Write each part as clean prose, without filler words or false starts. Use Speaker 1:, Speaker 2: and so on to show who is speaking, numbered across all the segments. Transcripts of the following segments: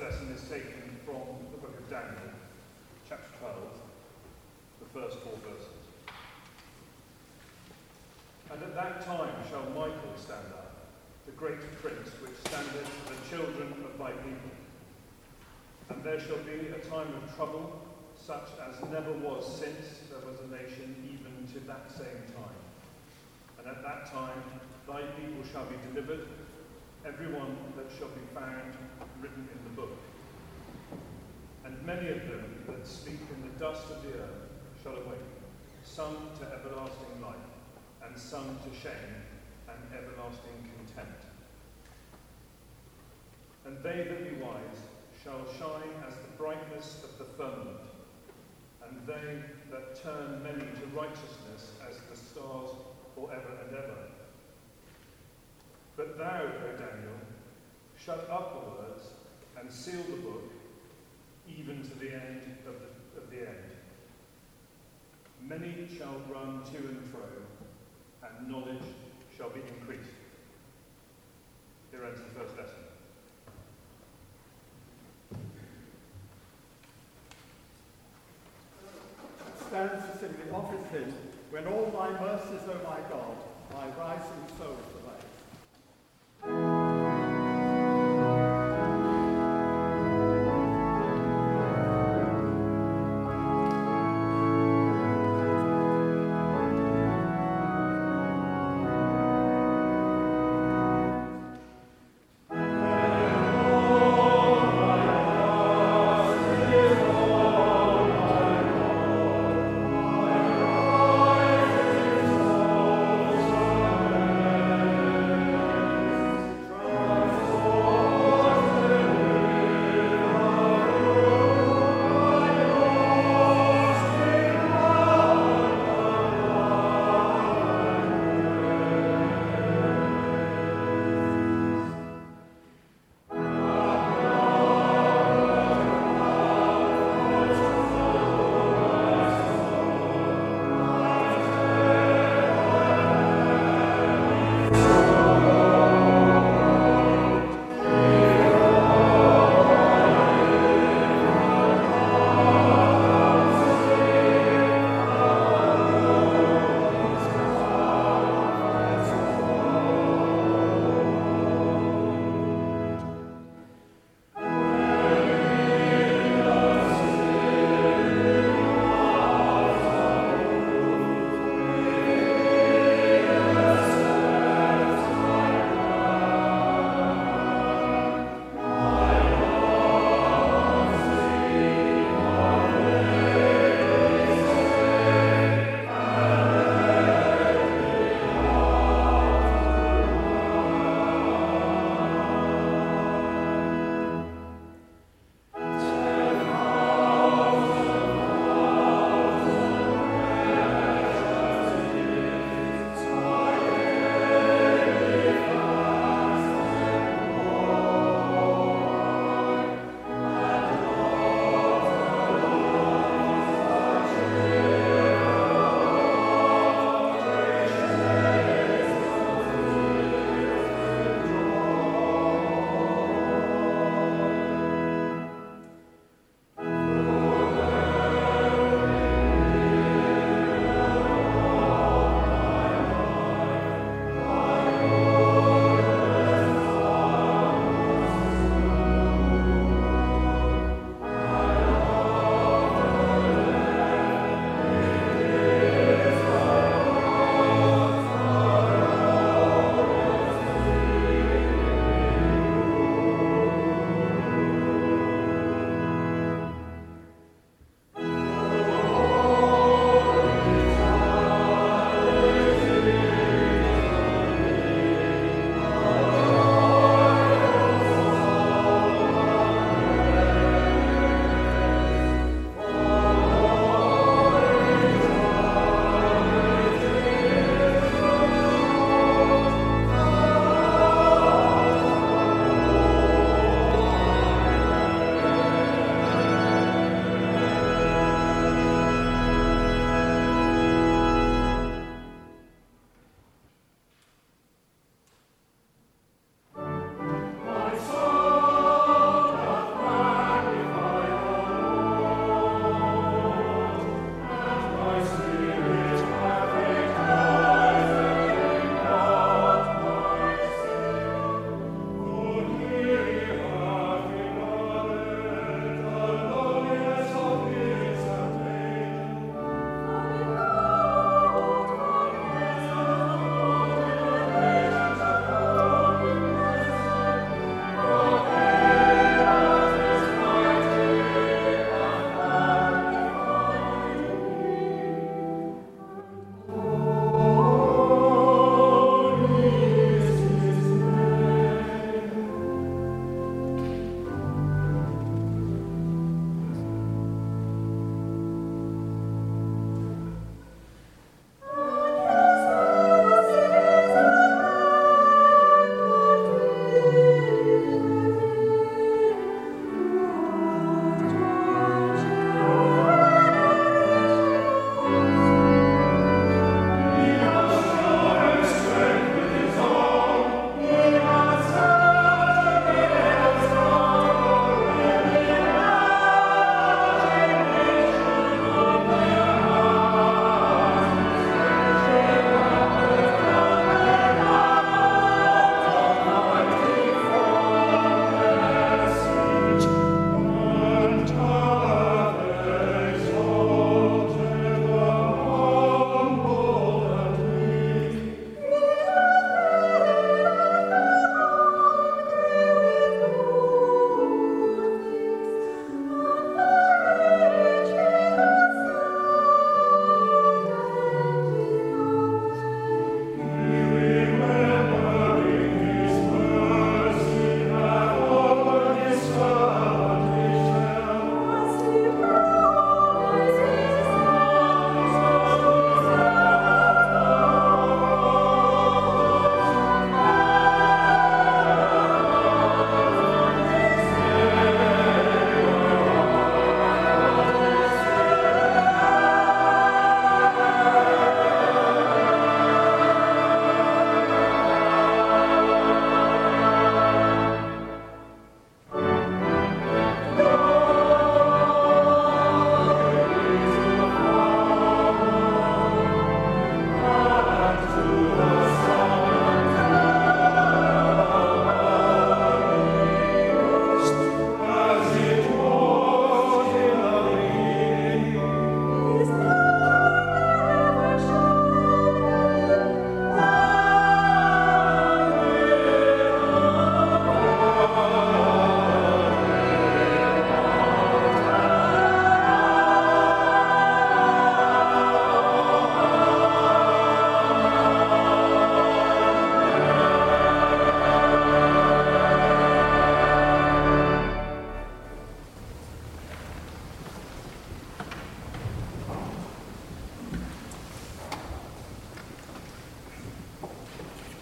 Speaker 1: lesson is taken from the book of Daniel, chapter 12, the first 4 verses. And at that time shall Michael stand up, the great prince which standeth for the children of thy people. And there shall be a time of trouble, such as never was since there was a nation, even to that same time. And at that time thy people shall be delivered, every one that shall be found written in the book. And many of them that sleep in the dust of the earth shall awake, some to everlasting life, and some to shame and everlasting contempt. And they that be wise shall shine as the brightness of the firmament, and they that turn many to righteousness as the stars for ever and ever. But thou, O Daniel, shut up the words and seal the book, even to the end of the end. Many shall run to and fro, and knowledge shall be increased. Here ends the first lesson.
Speaker 2: Stands to sing the office hymn, When All Thy Mercies, O my God, my rising soul survives.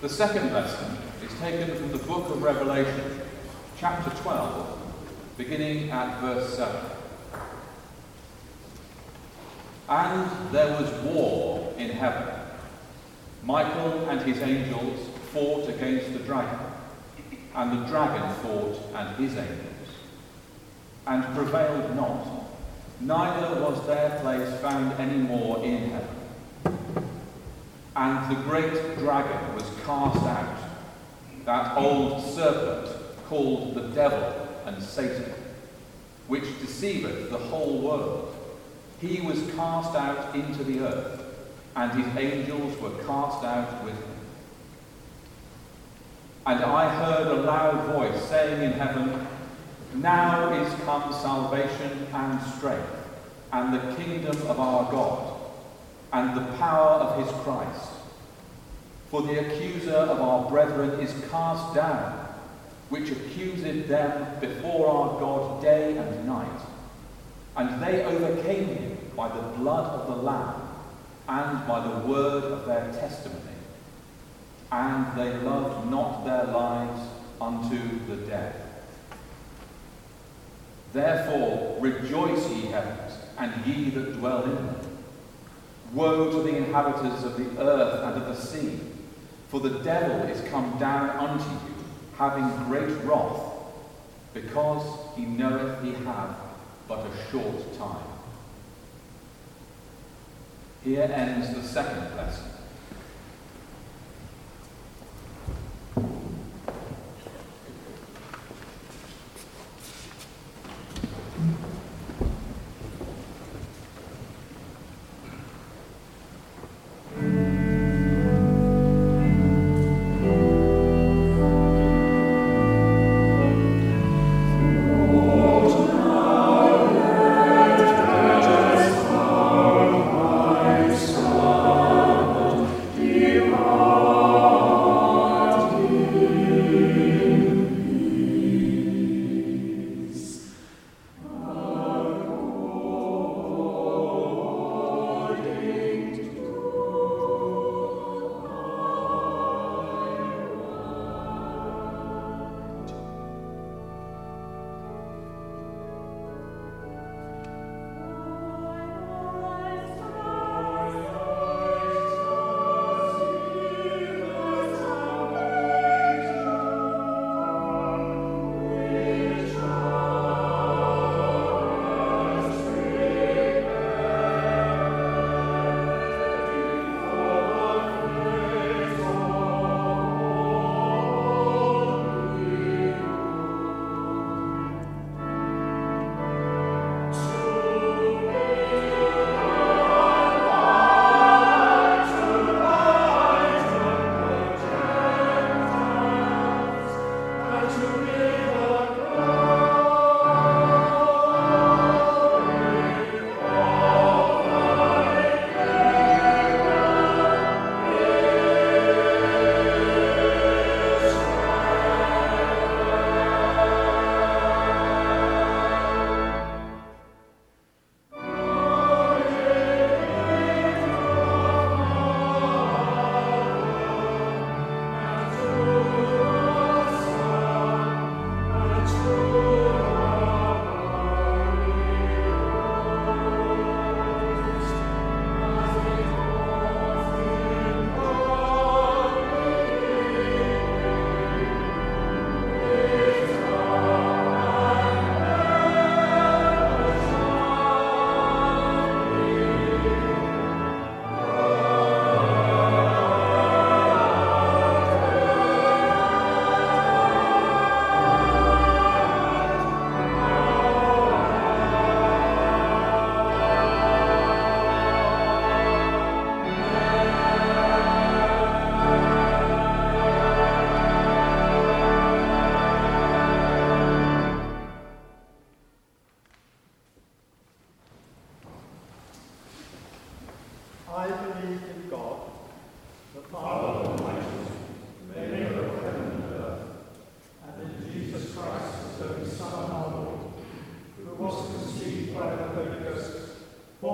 Speaker 3: The second lesson is taken from the book of Revelation, chapter 12, beginning at verse 7. And there was war in heaven. Michael and his angels fought against the dragon, and the dragon fought and his angels, and prevailed not, neither was their place found any more in heaven. And the great dragon was cast out, that old serpent called the devil and Satan, which deceiveth the whole world. He was cast out into the earth, and his angels were cast out with him. And I heard a loud voice saying in heaven, Now is come salvation and strength, and the kingdom of our God, and the power of his Christ. For the accuser of our brethren is cast down, which accused them before our God day and night. And they overcame him by the blood of the Lamb, and by the word of their testimony. And they loved not their lives unto the death. Therefore rejoice, ye heavens, and ye that dwell in them. Woe to the inhabitants of the earth and of the sea, for the devil is come down unto you, having great wrath, because he knoweth he hath but a short time. Here ends the second lesson.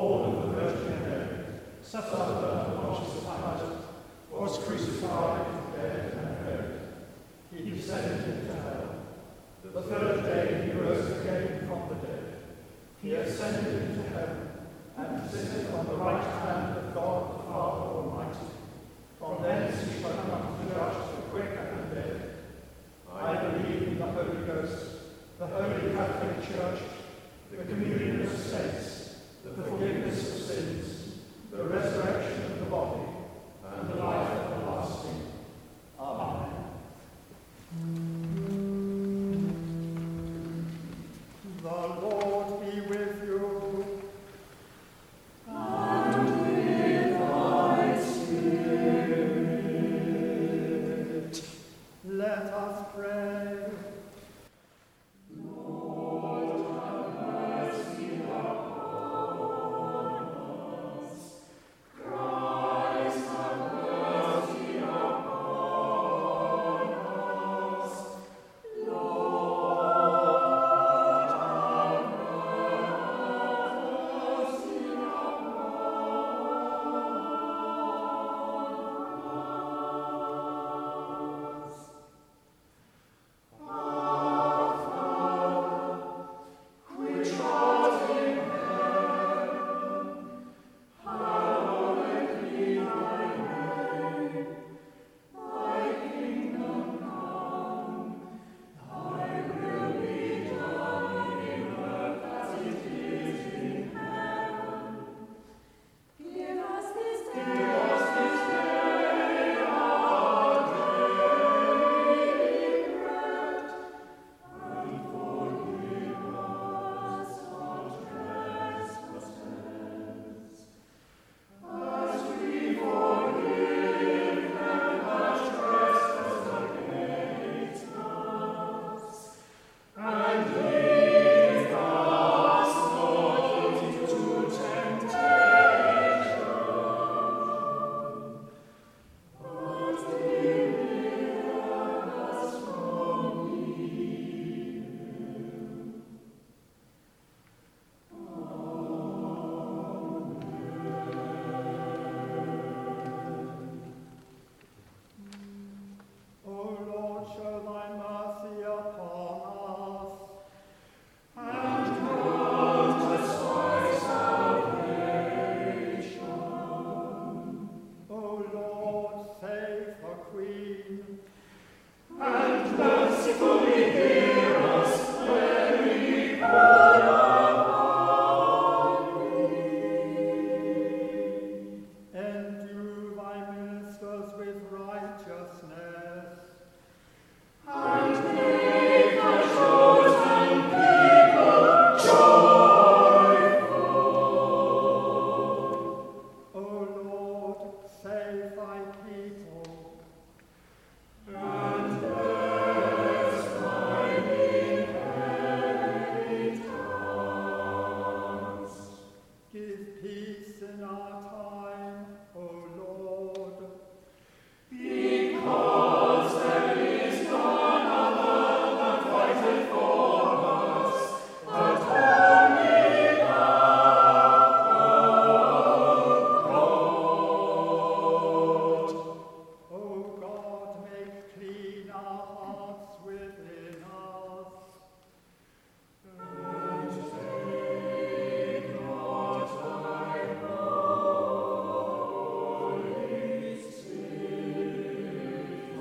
Speaker 2: suffered under Pontius Pilate, was crucified, dead and buried. He descended into hell. The third day he rose again from the dead. He ascended into heaven and sitteth on the right hand of God the Father Almighty. From thence he shall come to judge the quick and the dead. I believe in the Holy Ghost, the Holy Catholic Church, the communion of saints, the forgiveness of sins, the resurrection of the body, and the life everlasting. Amen. The Lord be with you.
Speaker 4: And with thy spirit.
Speaker 2: Let us pray.
Speaker 4: Lord, have mercy upon us. Christ, have mercy upon us. Lord, have mercy upon us. Our Father, which art in heaven, hallowed be thy name. Thy kingdom come, thy will be done in earth as it is in heaven. Give us this day our daily bread, and forgive us our trespasses, as we forgive them that trespass against us. And lead us not into temptation, but deliver us from
Speaker 2: O Lord, show thy mercy upon us.
Speaker 4: and grant us thy salvation.
Speaker 2: O Lord, save the Queen.
Speaker 4: And mercifully hear us when we call upon thee.
Speaker 2: Endue thy ministers with righteousness.
Speaker 4: And make the chosen people joyful.
Speaker 2: O Lord, save thy people.
Speaker 4: And bless thine inheritance.
Speaker 2: Give peace in our time, O Lord.
Speaker 4: Because there is none other that fighteth for us, but only thou, O God.
Speaker 2: O God, make clean our hearts within us.
Speaker 4: And take not thy Holy Spirit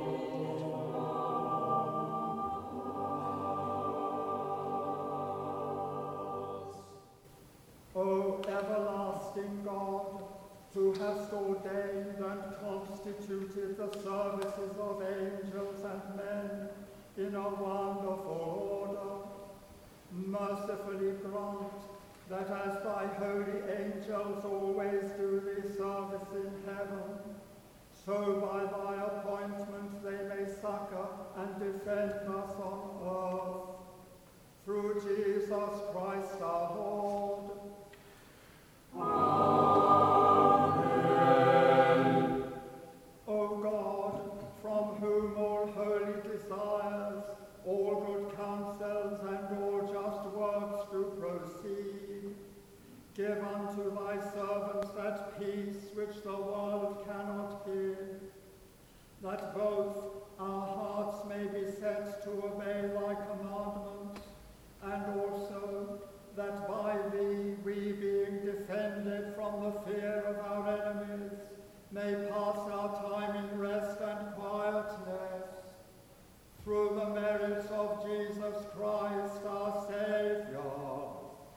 Speaker 4: from us.
Speaker 2: O everlasting God, who hast ordained and constituted the services of angels and men in a wonderful order, mercifully grant that as thy holy angels always do thee service in heaven, so by thy appointment they may succor and defend us on earth. Through Jesus Christ our Lord.
Speaker 4: Amen.
Speaker 2: O God, from whom all holy desires, all good counsels, and all just works do proceed, give unto thy servants that peace which the world cannot give, that both our hearts may be set to obey thy commandments, and also that by thee we, being defended from the fear of our enemies, may pass our time in rest and quietness. Through the merits of Jesus Christ, our Saviour.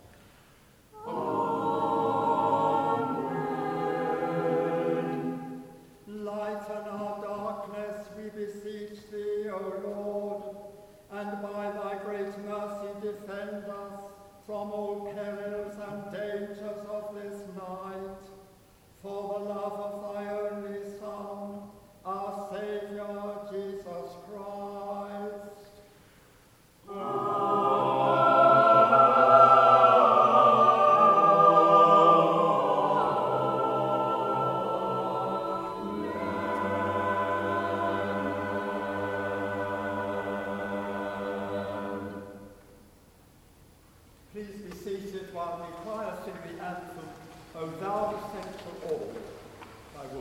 Speaker 2: Amen. Lighten our darkness, we beseech thee, O Lord, and by thy great mercy defend us from all perils and dangers of this night. For the love of thy only Son, our Saviour, Jesus Christ. Amen. Please be seated while the choir sing the anthem, O Thou the Central All, by Wood.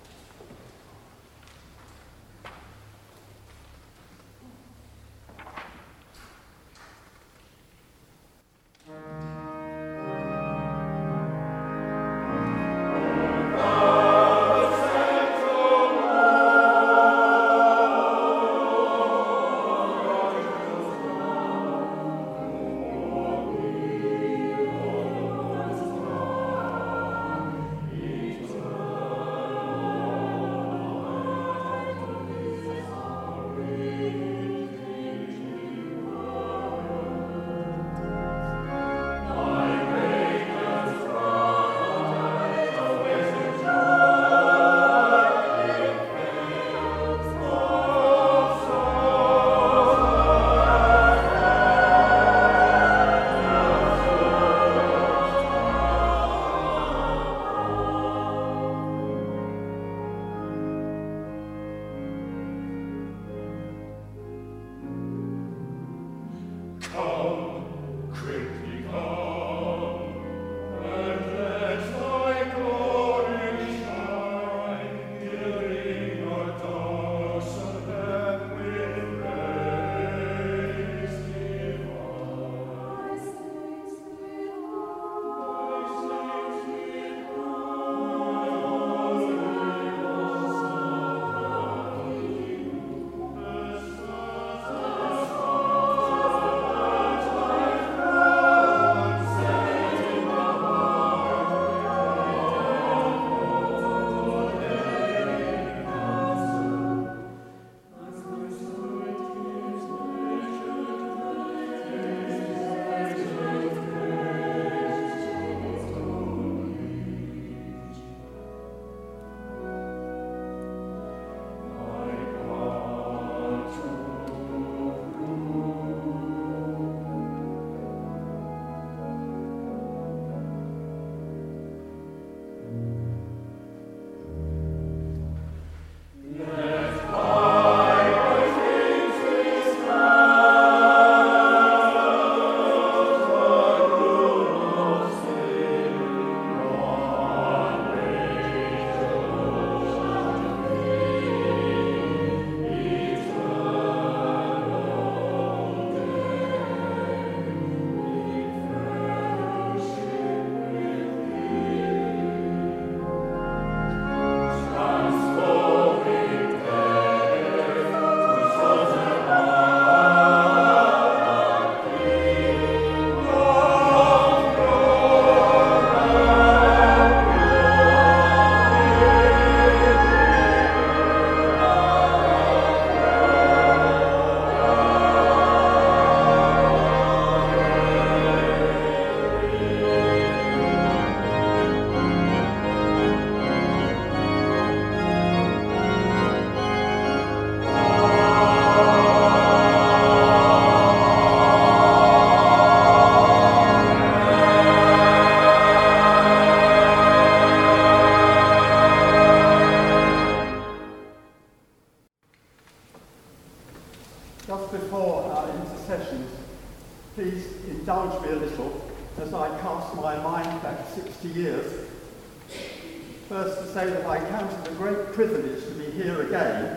Speaker 2: indulge me a little as I cast my mind back 60 years. First, to say that I count it a great privilege to be here again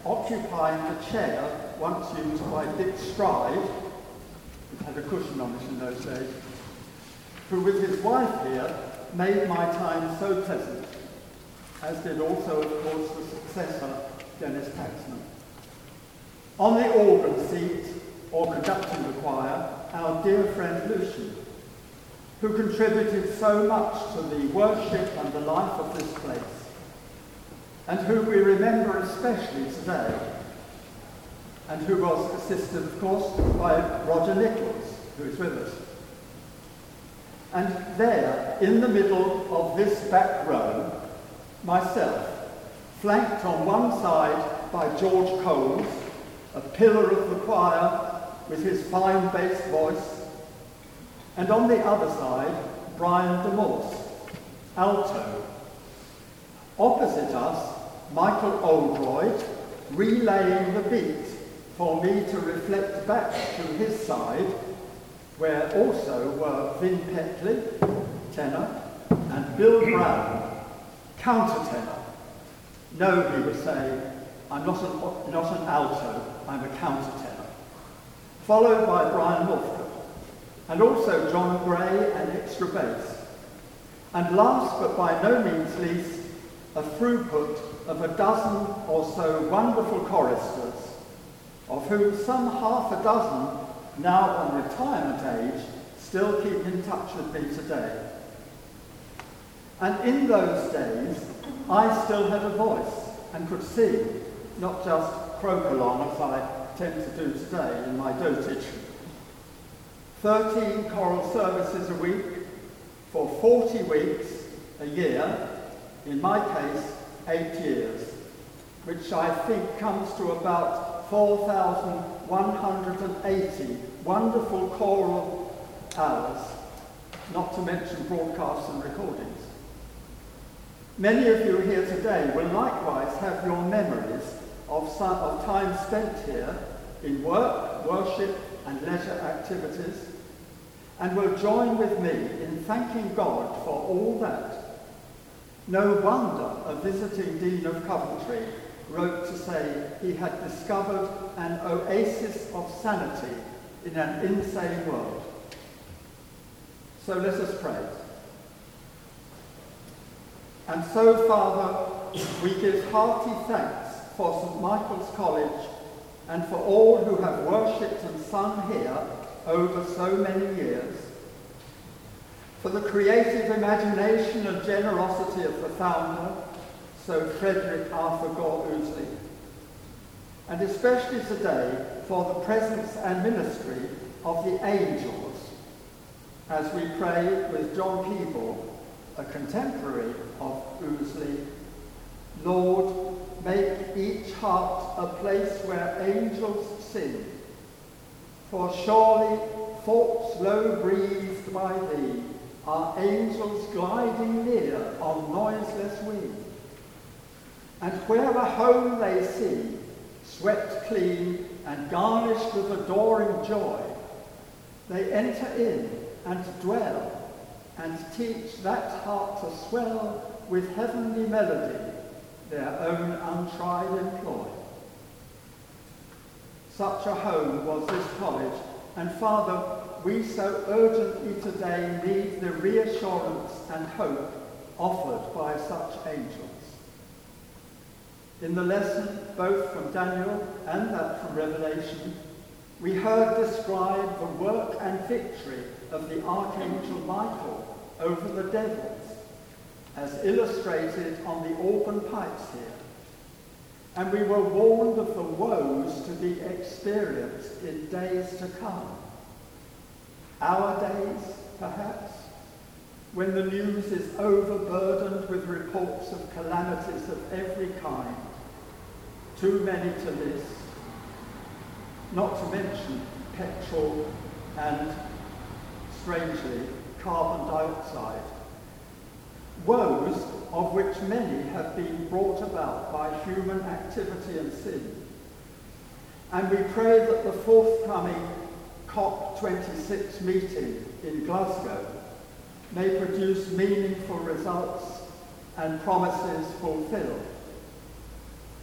Speaker 2: occupying the chair once used by Dick Stride, who had a cushion on it in those days, who with his wife here made my time so pleasant, as did also, of course, the successor, Dennis Taxman. On the organ seat, or conducting the choir, our dear friend Lucian, who contributed so much to the worship and the life of this place, and who we remember especially today, and who was assisted, of course, by Roger Nichols, who is with us. And there, in the middle of this back row, myself, flanked on one side by George Coles, a pillar of the choir with his fine bass voice, and on the other side, Brian de Morse, alto. Opposite us, Michael Oldroyd, relaying the beat for me to reflect back to his side, where also were Vin Petley, tenor, and Bill Brown, countertenor. No, he would say, I'm not an alto, I'm a countertenor. Followed by Brian Wolford, and also John Gray and extra bass. And last but by no means least, a throughput of a dozen or so wonderful choristers, of whom some half a dozen, now on retirement age, still keep in touch with me today. And in those days, I still had a voice and could sing, not just croak along as I tend to do today in my dotage. 13 choral services a week for 40 weeks a year, in my case, 8 years, which I think comes to about 4,180 wonderful choral hours, not to mention broadcasts and recordings. Many of you here today will likewise have your memories of time spent here in work, worship, and leisure activities, and will join with me in thanking God for all that. No wonder a visiting Dean of Coventry wrote to say he had discovered an oasis of sanity in an insane world. So let us pray. And so, Father, we give hearty thanks for St. Michael's College and for all who have worshipped and sung here over so many years, for the creative imagination and generosity of the founder, Sir Frederick Arthur Gore Ouseley, and especially today for the presence and ministry of the angels, as we pray with John Keeble, a contemporary of Ouseley, Lord, make each heart a place where angels sing, for surely thoughts low breathed by thee are angels gliding near on noiseless wing. And where a home they see, swept clean and garnished with adoring joy, they enter in and dwell and teach that heart to swell with heavenly melody, their own untried employ. Such a home was this college, and Father, we so urgently today need the reassurance and hope offered by such angels. In the lesson, both from Daniel and that from Revelation, we heard describe the work and victory of the Archangel Michael over the devils, as illustrated on the organ pipes here. And we were warned of the woes to be experienced in days to come. Our days, perhaps, when the news is overburdened with reports of calamities of every kind, too many to list, not to mention petrol and, strangely, carbon dioxide. Woes of which many have been brought about by human activity and sin. And we pray that the forthcoming COP26 meeting in Glasgow may produce meaningful results and promises fulfilled.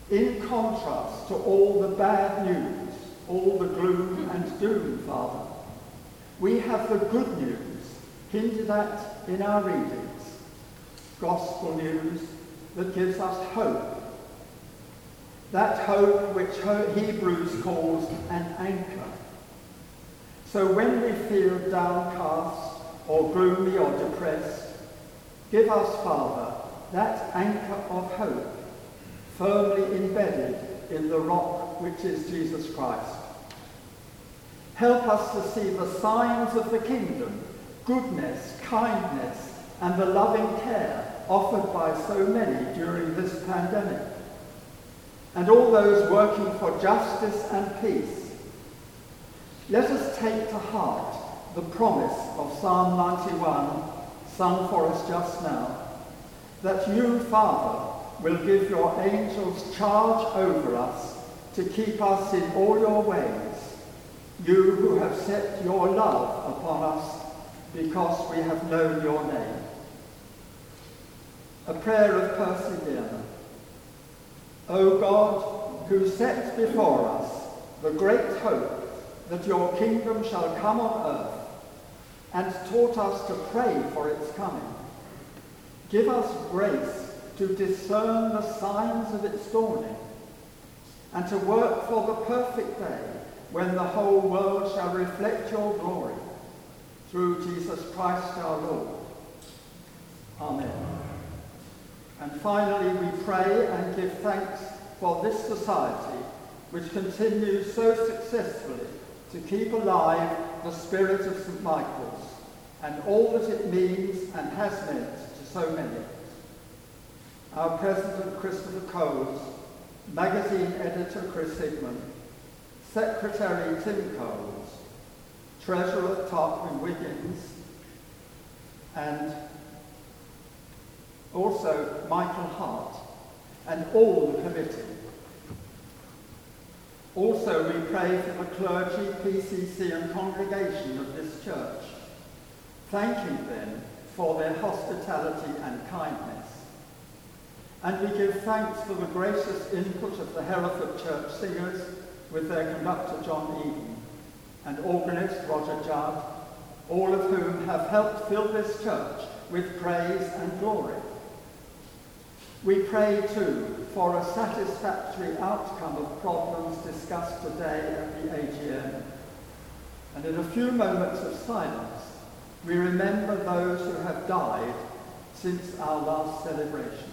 Speaker 2: In contrast to all the bad news, all the gloom and doom, Father, we have the good news hinted at in our readings, gospel news that gives us hope. That hope which Hebrews calls an anchor. So when we feel downcast or gloomy or depressed, give us, Father, that anchor of hope, firmly embedded in the rock which is Jesus Christ. Help us to see the signs of the kingdom, goodness, kindness, and the loving care offered by so many during this pandemic. And all those working for justice and peace. Let us take to heart the promise of Psalm 91, sung for us just now, that you, Father, will give your angels charge over us to keep us in all your ways, you who have set your love upon us because we have known your name. A prayer of perseverance. O God, who set before us the great hope that your kingdom shall come on earth, and taught us to pray for its coming, give us grace to discern the signs of its dawning, and to work for the perfect day when the whole world shall reflect your glory, through Jesus Christ our Lord. Amen. And finally, we pray and give thanks for this society, which continues so successfully to keep alive the spirit of St. Michael's and all that it means and has meant to so many. Our President, Christopher Coles, magazine editor, Chris Higman, Secretary, Tim Coles, Treasurer, Tarquin Wiggins, and also Michael Hart, and all the committee. Also, we pray for the clergy, PCC and congregation of this church, thanking them for their hospitality and kindness. And we give thanks for the gracious input of the Hereford Church Singers with their conductor John Eden and organist Roger Judd, all of whom have helped fill this church with praise and glory. We pray too for a satisfactory outcome of problems discussed today at the AGM. And in a few moments of silence, we remember those who have died since our last celebration.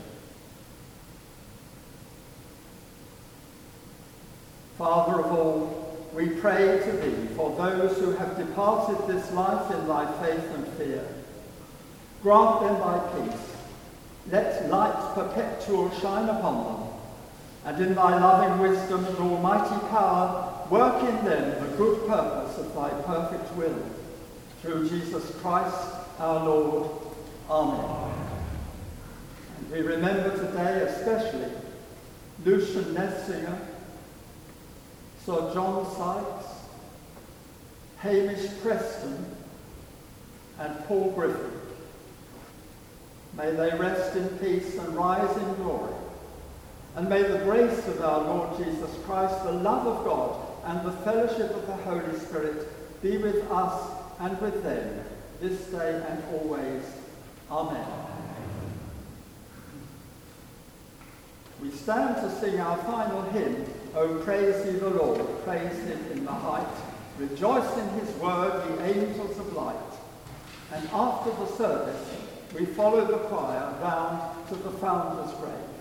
Speaker 2: Father of all, we pray to thee for those who have departed this life in thy faith and fear. Grant them thy peace. Let light perpetual shine upon them, and in thy loving wisdom and almighty power, work in them the good purpose of thy perfect will. Through Jesus Christ our Lord. Amen. And we remember today especially Lucian Nessinger, Sir John Sykes, Hamish Preston, and Paul Griffin. May they rest in peace and rise in glory. And may the grace of our Lord Jesus Christ, the love of God, and the fellowship of the Holy Spirit be with us and with them this day and always. Amen. We stand to sing our final hymn, O praise ye the Lord, praise him in the height. Rejoice in his word, ye angels of light. And after the service, we follow the choir round to the Founder's grave.